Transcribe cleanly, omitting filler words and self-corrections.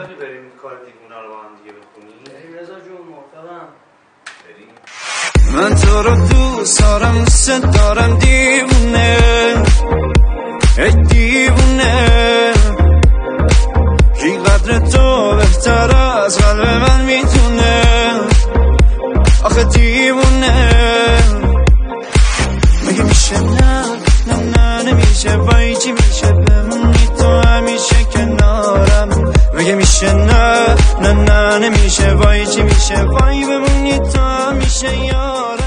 میخوای بریم کار دیوونه رو با هم دیگه بخونیم؟ بریم رضا جون، موافقم. بریم. من تو رو دوست دارم، دوست دارم دیوونه، ای دیوونه، کی قدر تو بهتر از قلب من میتونه، آخه دیوونه. مگه میشه نه نه نه نمیشه، وای چی میشه بمونی تو همیشه کنارم. مگه میشه نه نه نه نمیشه، وای چی میشه، وای بمونی تو همیشه یارم.